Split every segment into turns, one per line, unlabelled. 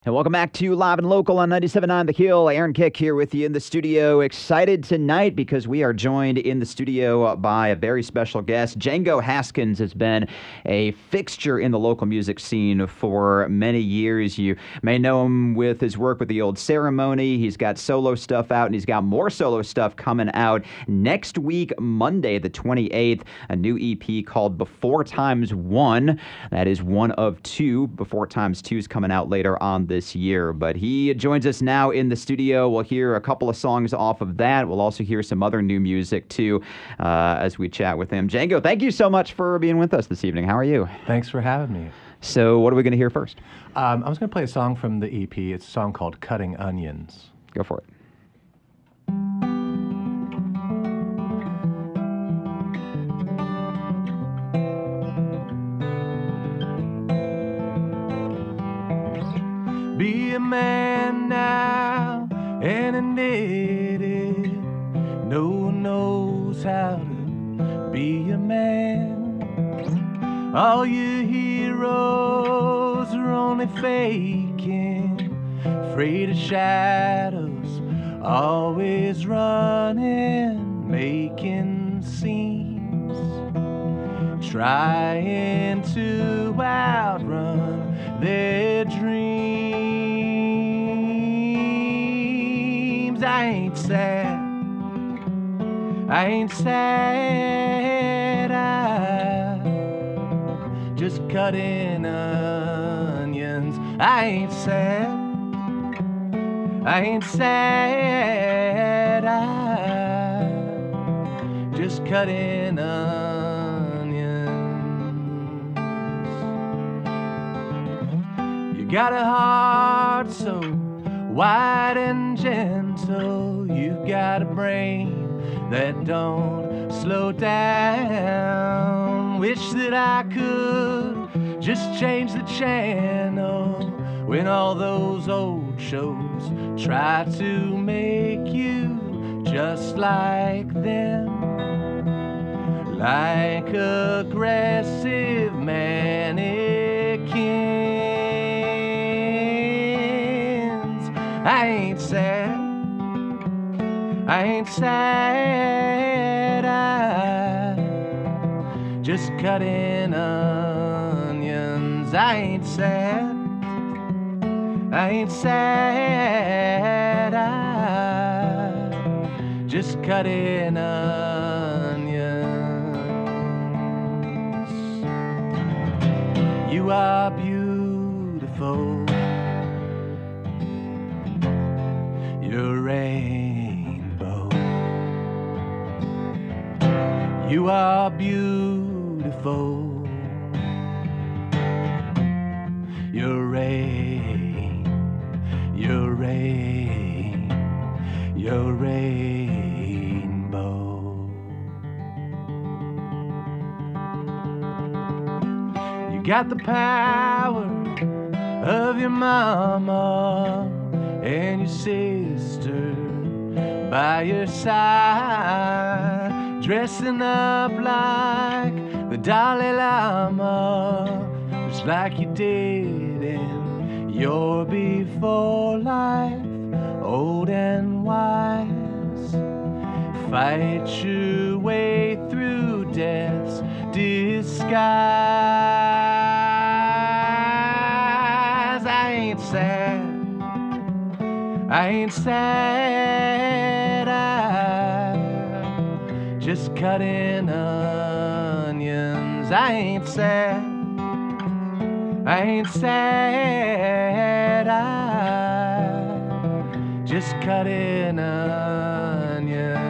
And welcome back to Live and Local on 97.9 The Hill. Aaron Kick here with you in the studio. Excited tonight because we are joined in the studio by a very special guest. Django Haskins has been a fixture in the local music scene for many years. You may know him with his work with The Old Ceremony. He's got solo stuff out, and he's got more solo stuff coming out next week, Monday, the 28th. A new EP called Before Times One. That is one of two. Before Times Two is coming out later on this year, but he joins us now in the studio. We'll hear a couple of songs off of that. We'll also hear some other new music too as we chat with him. Django, thank you so much for being with us this evening. How are you?
Thanks for having me.
So what are we going to hear first?
I was going to play a song from the EP. It's a song called Cutting Onions.
Go for it.
Be a man now and admit it. No one knows how to be a man. All your heroes are only faking, afraid of shadows, always running, making scenes, trying to outrun their dreams. I ain't sad, I ain't sad, I just cutting onions. I ain't sad, I ain't sad, I just cutting onions. You got a heart so wide and gentle, you've got a brain that don't slow down. Wish that I could just change the channel when all those old shows try to make you just like them, like aggressive mannequins. I ain't sad, I ain't sad, I just cutting onions. I ain't sad, I ain't sad, I just cutting onions. You are beautiful, you're rainbow. You are beautiful, you're rain, you're rain, you're rainbow. You got the power of your mama and your sister by your side, dressing up like the Dalai Lama, just like you did in your before life, old and wise. Fight your way through death's disguise. I ain't sad, I ain't sad, I just cutting onions. I ain't sad, I ain't sad, I just cutting onions.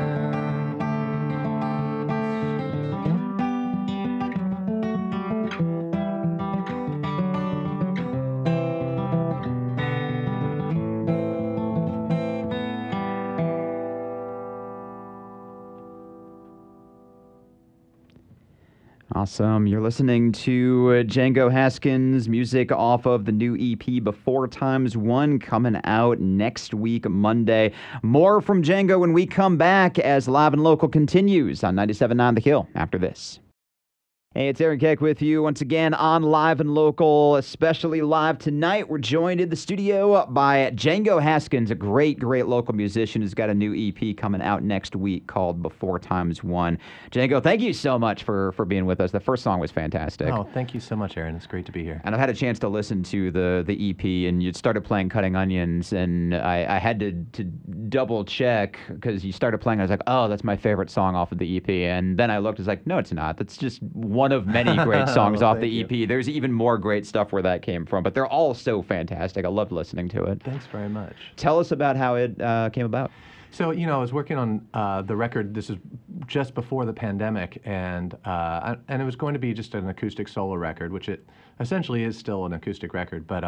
Awesome. You're listening to Django Haskins, music off of the new EP Before Times One, coming out next week, Monday. More from Django when we come back as Live and Local continues on 97.9 The Hill after this. Hey, it's Aaron Keck with you once again on Live and Local, especially live tonight. We're joined in the studio by Django Haskins, a great local musician who's got a new EP coming out next week called Before Times One. Django, thank you so much for being with us. The first song was fantastic.
Oh, thank you so much, Aaron. It's great to be here.
And I've had a chance to listen to the EP, and you started playing Cutting Onions, and I had to double check because you started playing. I was like, oh, that's my favorite song off of the EP. And then I looked, I was like, no, it's not. That's just one of many great songs off the EP.
You.
There's even more great stuff where that came from, but they're all so fantastic. I loved listening to it.
Thanks very much.
Tell us about how it came about.
So, I was working on the record. This is just before the pandemic, and it was going to be just an acoustic solo record, which it essentially is still an acoustic record. But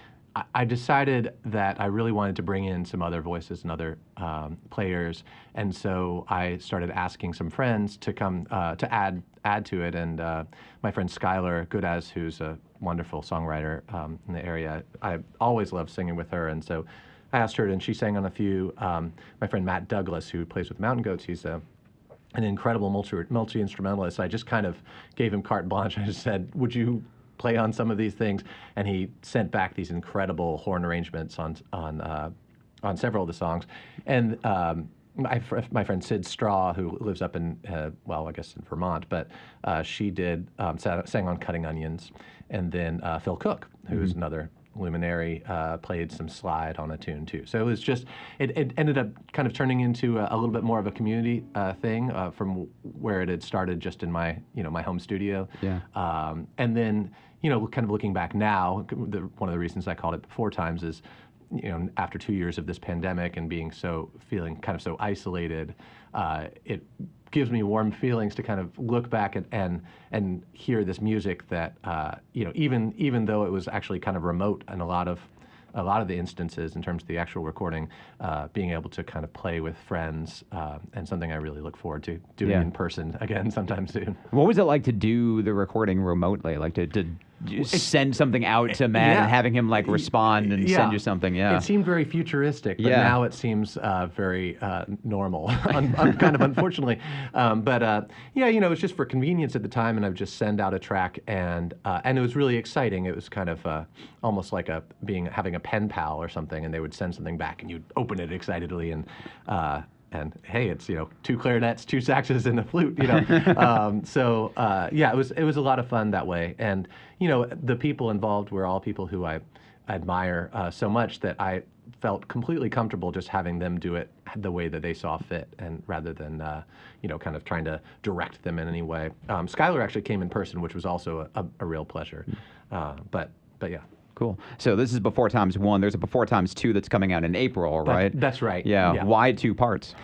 I decided that I really wanted to bring in some other voices and other players, and so I started asking some friends to come to add to it. And my friend Skylar Goodaz, who's a wonderful songwriter in the area, I always loved singing with her, and so I asked her, and she sang on a few. My friend Matt Douglas, who plays with Mountain Goats, he's an incredible multi-instrumentalist. I just kind of gave him carte blanche. I just said, would you play on some of these things? And he sent back these incredible horn arrangements on several of the songs. And my friend Sid Straw, who lives up in, I guess in Vermont, but she did, sang on Cutting Onions. And then Phil Cook, who's another luminary, played some slide on a tune too. So it was just, it ended up kind of turning into a little bit more of a community thing from where it had started just in my, my home studio.
Yeah.
And then, kind of looking back now, one of the reasons I called it Before Times is, after 2 years of this pandemic and feeling kind of so isolated, it gives me warm feelings to kind of look back and hear this music that, even though it was actually kind of remote in a lot of the instances in terms of the actual recording, being able to kind of play with friends, and something I really look forward to doing in person again sometime soon.
What was it like to do the recording remotely? Like to send something out to Matt and having him like respond and send you something? Yeah.
It seemed very futuristic, but now it seems very normal, kind of unfortunately. It was just for convenience at the time, and I would just send out a track, and it was really exciting. It was kind of almost like having a pen pal or something, and they would send something back, and you'd open it excitedly, and hey, it's 2 clarinets, 2 saxes, and a flute. It was a lot of fun that way. And the people involved were all people who I admire so much that I felt completely comfortable just having them do it the way that they saw fit, and rather than kind of trying to direct them in any way. Skylar actually came in person, which was also a real pleasure. But yeah.
Cool. So this is Before Times One. There's a Before Times Two that's coming out in April, right?
That's right.
Yeah. Why 2 parts?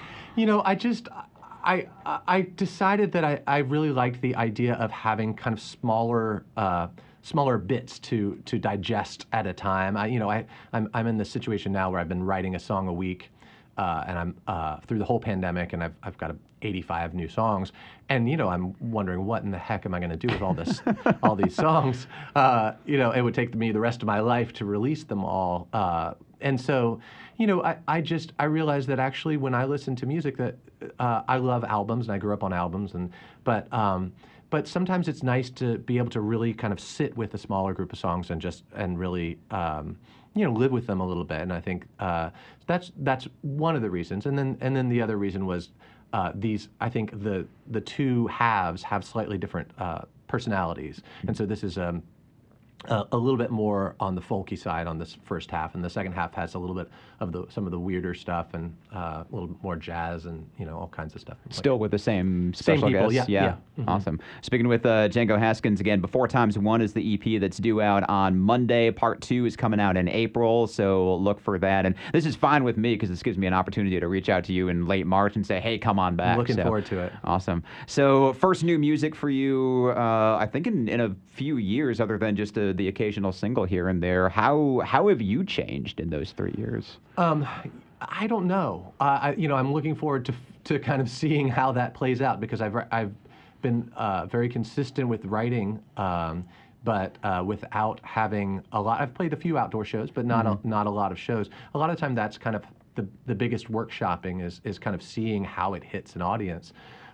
I decided that I really liked the idea of having kind of smaller bits to digest at a time. I'm in this situation now where I've been writing a song a week, and I'm through the whole pandemic, and I've got 85 new songs, and I'm wondering what in the heck am I going to do with all this, all these songs? It would take me the rest of my life to release them all, and so I realized that actually when I listen to music that I love albums, and I grew up on albums, but sometimes it's nice to be able to really kind of sit with a smaller group of songs and really live with them a little bit. And I think that's one of the reasons. And then the other reason was I think the 2 halves have slightly different personalities. And so this is a little bit more on the folky side on this first half, and the second half has a little bit of some of the weirder stuff, and a little more jazz, and all kinds of stuff.
Still with the same special
people,
guests?
Yeah.
Awesome. Speaking with Django Haskins again, Before Times One is the EP that's due out on Monday. Part 2 is coming out in April, so look for that. And this is fine with me because this gives me an opportunity to reach out to you in late March and say, hey, come on back.
I'm looking forward to it.
Awesome. So first new music for you, I think in a few years, other than just the occasional single here and there. How have you changed in those 3 years?
I don't know. I'm looking forward to kind of seeing how that plays out, because I've been very consistent with writing, but without having a lot. I've played a few outdoor shows, but not a lot of shows. A lot of the time, that's kind of the biggest workshopping is kind of seeing how it hits an audience.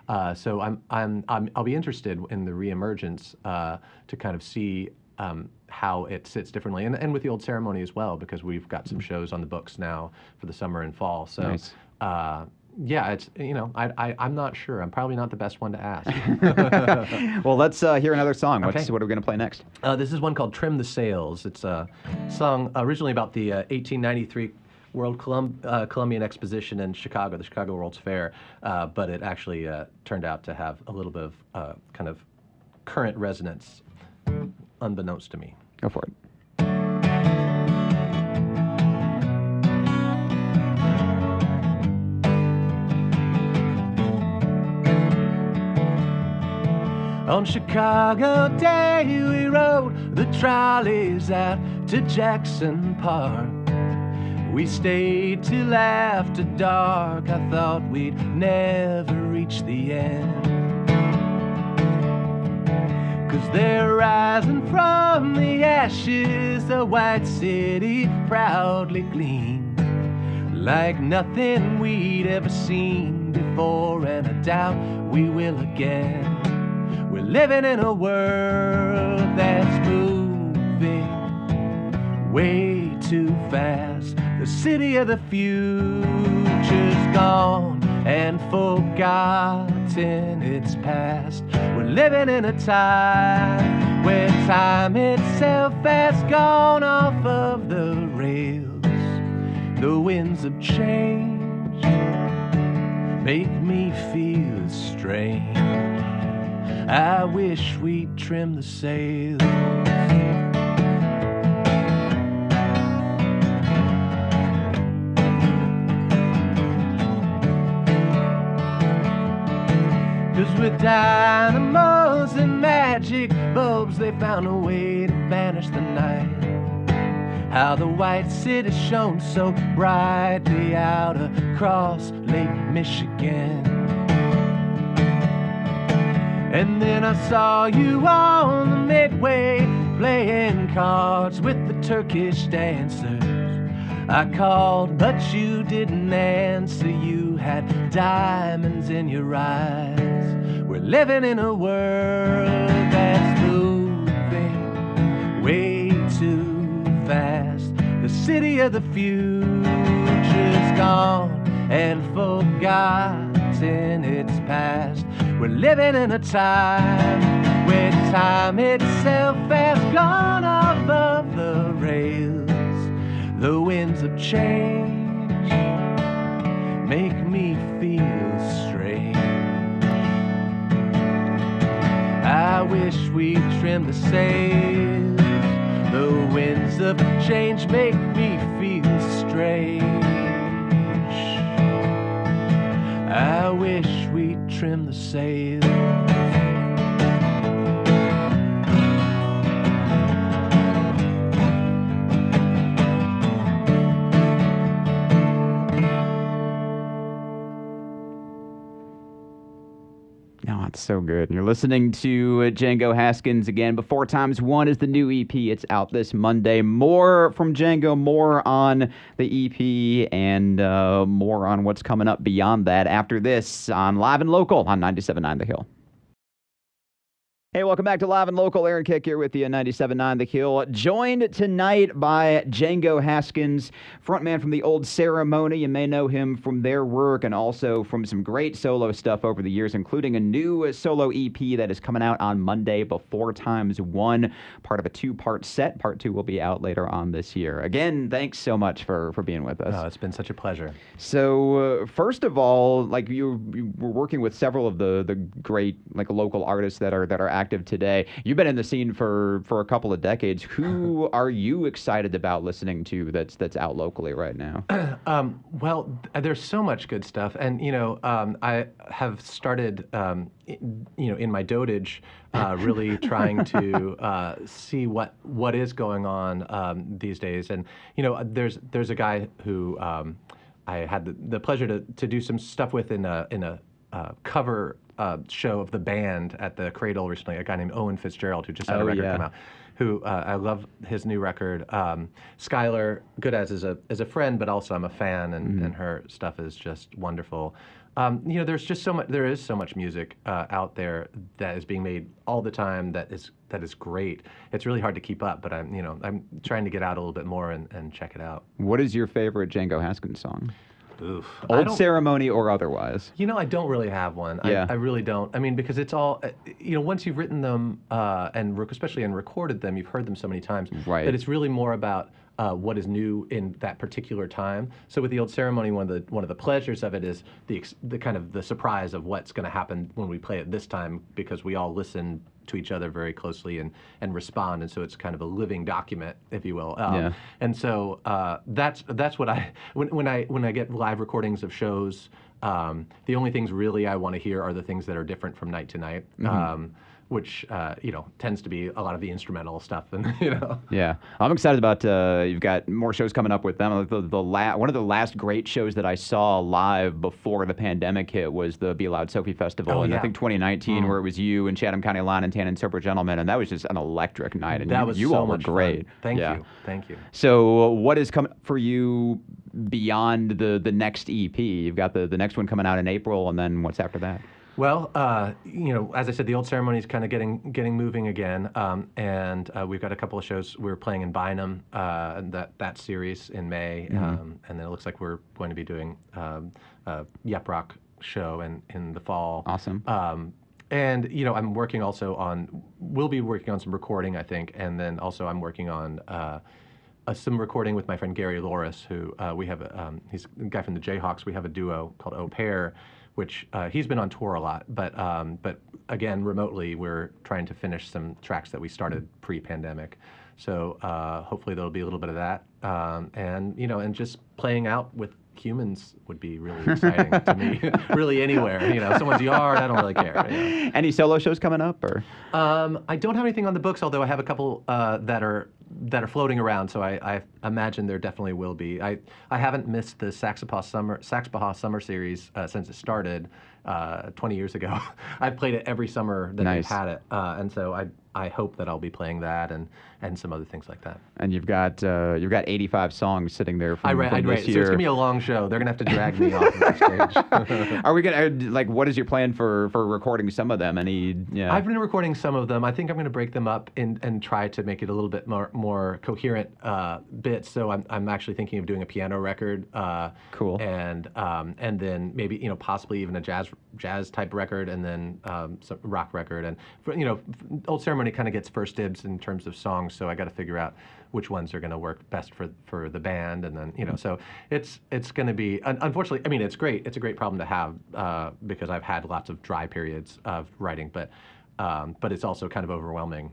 So I'll be interested in the reemergence to kind of see how it sits differently, and with the old ceremony as well, because we've got some shows on the books now for the summer and fall. So.
Nice.
Yeah, it's, I'm not sure. I'm probably not the best one to ask.
Well, let's hear another song.
Okay.
What are we going to play next?
This is one called Trim the Sails. It's a song originally about the 1893 World Columbian Exposition in Chicago, the Chicago World's Fair, but it actually turned out to have a little bit of kind of current resonance, unbeknownst to me.
Go for it.
On Chicago Day, we rode the trolleys out to Jackson Park. We stayed till after dark. I thought we'd never reach the end, 'cause they're rising from the ashes, the white city proudly gleamed like nothing we'd ever seen before, and I doubt we will again. We're living in a world that's moving way too fast. The city of the future's gone and forgotten its past. We're living in a time where time itself has gone off of the rails. The winds of change make me feel strange. I wish we'd trim the sails. 'Cause with dynamos and magic bulbs, they found a way to banish the night. How the white city shone so brightly out across Lake Michigan. And then I saw you on the Midway playing cards with the Turkish dancers. I called, but you didn't answer. You had diamonds in your eyes. We're living in a world that's moving way too fast. The city of the future's gone and forgotten its past. We're living in a time where time itself has gone off of the rails. The winds of change make me feel strange. I wish we'd trim the sails. The winds of change make me feel strange. I wish we'd trim the sails.
Oh, it's so good. You're listening to Django Haskins again. Before Times One is the new EP. It's out this Monday. More from Django, more on the EP, and more on what's coming up beyond that after this on Live and Local on 97.9 The Hill. Hey, welcome back to Live and Local. Aaron Kick here with you on 97.9 The Hill. Joined tonight by Django Haskins, frontman from the Old Ceremony. You may know him from their work and also from some great solo stuff over the years, including a new solo EP that is coming out on Monday, Before Times One, part of a two-part set. Part two will be out later on this year. Again, thanks so much for being with us.
Oh, it's been such a pleasure.
So, first of all, like you were working with several of the great like local artists that are active today. You've been in the scene for a couple of decades. Who are you excited about listening to that's out locally right now?
Well, there's so much good stuff, and I have started, in my dotage, really trying to see what is going on these days. And there's a guy who I had the pleasure to do some stuff with in a cover show of the band at the Cradle recently, a guy named Owen Fitzgerald, who just had a
Oh,
record
yeah.
come out, who I love his new record. Skylar Goodaz is a friend, but also I'm a fan, and her stuff is just wonderful. You know, there's just so much. There is so much music out there that is being made all the time. That is great. It's really hard to keep up, but I'm trying to get out a little bit more and check it out.
What is your favorite Django Haskins song?
Oof.
Old Ceremony or otherwise?
You know, I don't really have one.
Yeah.
I really don't. I mean, because it's all, once you've written them especially and recorded them, you've heard them so many times
Right.
that it's really more about what is new in that particular time. So with the Old Ceremony, one of the pleasures of it is the kind of the surprise of what's going to happen when we play it this time, because we all listen to each other very closely and respond, and so it's kind of a living document, if you will.
Yeah.
And so that's what when I get live recordings of shows, the only things really I want to hear are the things that are different from night to night. Which tends to be a lot of the instrumental stuff, and
Yeah, I'm excited about. You've got more shows coming up with them. One of the last great shows that I saw live before the pandemic hit was the Be Loud Sophie Festival, and I think 2019, where it was you and Chatham County Line and Tannen Soper Gentlemen, and that was just an electric night. And
that was
you
so
all were
much
great.
Fun. Thank you.
So, what is coming for you beyond the next EP? You've got the next one coming out in April, and then what's after that?
Well, as I said, the Old Ceremony is kind of getting moving again, and we've got a couple of shows. We're playing in Bynum, that series in May, and then it looks like we're going to be doing a Yep Rock show in the fall.
Awesome.
And I'm working we'll be working on some recording, I think, and then also I'm working on some recording with my friend Gary Loris, who we have. He's a guy from the Jayhawks. We have a duo called Au Pair, which he's been on tour a lot, but again, remotely, we're trying to finish some tracks that we started pre-pandemic. So hopefully there'll be a little bit of that, and just playing out with humans would be really exciting to me. Really anywhere, someone's yard, I don't really care.
Any solo shows coming up, or?
I don't have anything on the books, although I have a couple that are floating around, so I imagine there definitely will be. I haven't missed the Saxbaha Summer Series since it started 20 years ago. I've played it every summer that they've had it, and so I hope that I'll be playing that and some other things like that.
And you've got 85 songs sitting there from this
year. So it's gonna be a long show. They're gonna have to drag me off of the stage.
Are we gonna what is your plan for recording some of them?
I've been recording some of them. I think I'm gonna break them up and try to make it a little bit more coherent bits. So I'm actually thinking of doing a piano record.
Cool.
And then maybe possibly even a jazz type record, and then some rock record. And Old Ceremony kind of gets first dibs in terms of songs, so I got to figure out which ones are going to work best for the band, and then so it's going to be, unfortunately, I mean, it's great. It's a great problem to have because I've had lots of dry periods of writing, but it's also kind of overwhelming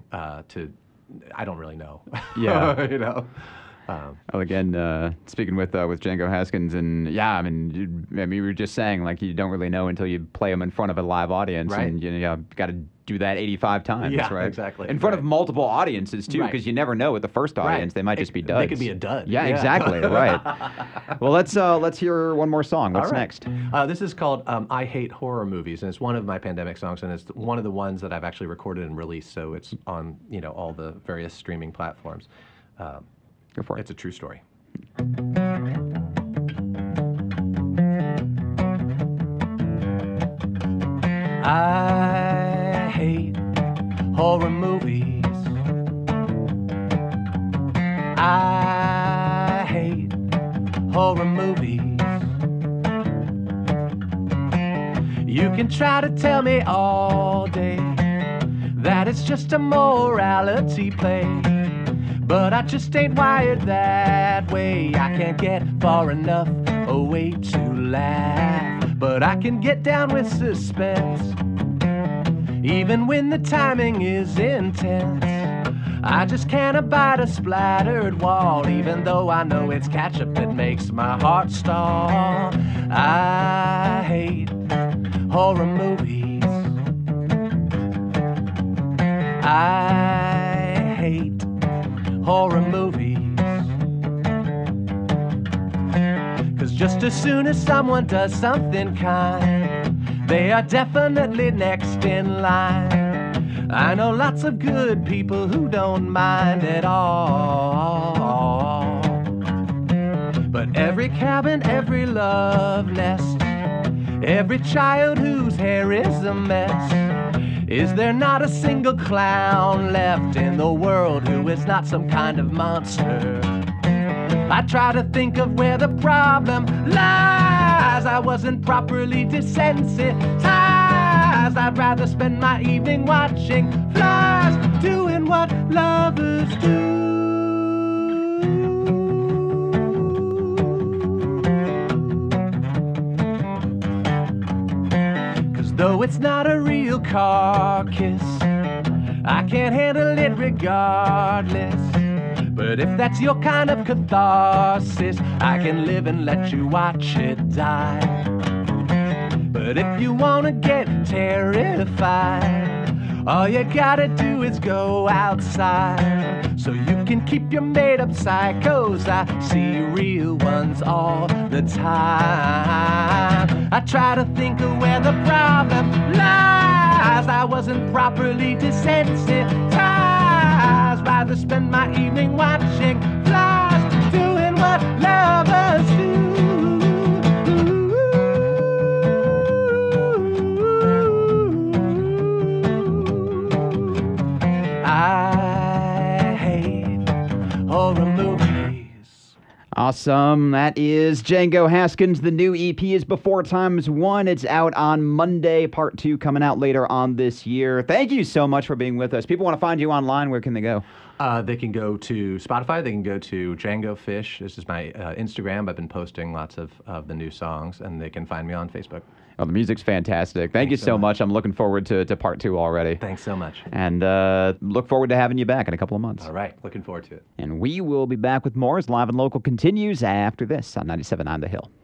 I don't really know.
Yeah. Well, again, speaking with Django Haskins, and we were just saying, like, you don't really know until you play them in front of a live audience,
right.
And you got to do that 85 times,
yeah,
right?
Exactly.
In front of multiple audiences too, because you never know with the first audience, they might just be duds.
They could be a dud.
Yeah, exactly. Right. Well, let's hear one more song. What's next?
This is called "I Hate Horror Movies," and it's one of my pandemic songs, and it's one of the ones that I've actually recorded and released. So it's on all the various streaming platforms.
Go for it.
It's a true story. I hate horror movies. I hate horror movies. You can try to tell me all day that it's just a morality play, but I just ain't wired that way. I can't get far enough away to laugh, but I can get down with suspense, even when the timing is intense. I just can't abide a splattered wall, even though I know it's ketchup that makes my heart stall. I hate horror movies. I hate horror movies. 'Cause just as soon as someone does something kind, they are definitely next in line. I know lots of good people who don't mind at all. But every cabin, every love nest, every child whose hair is a mess, is there not a single clown left in the world who is not some kind of monster? I try to think of where the problem lies. I wasn't properly desensitized. I'd rather spend my evening watching flies, doing what lovers do. Though it's not a real carcass, I can't handle it regardless. But if that's your kind of catharsis, I can live and let you watch it die. But if you wanna get terrified, all you gotta do is go outside. So you can keep your made-up psychos, I see real ones all the time. I try to think of where the problem lies. I wasn't properly desensitized. Rather spend my evening watching flies, doing what lovers do. I hate horror movies.
Awesome. That is Django Haskins. The new EP is Before Times One. It's out on Monday. Part 2 coming out later on this year. Thank you so much for being with us. People want to find you online. Where can they go?
They can go to Spotify. They can go to Django Fish. This is my Instagram. I've been posting lots of the new songs, and they can find me on Facebook.
Well, the music's fantastic. Thank you so much. I'm looking forward to part 2 already.
Thanks so much.
And look forward to having you back in a couple of months.
All right. Looking forward to it.
And we will be back with more as Live and Local continues after this on 97.9 The Hill.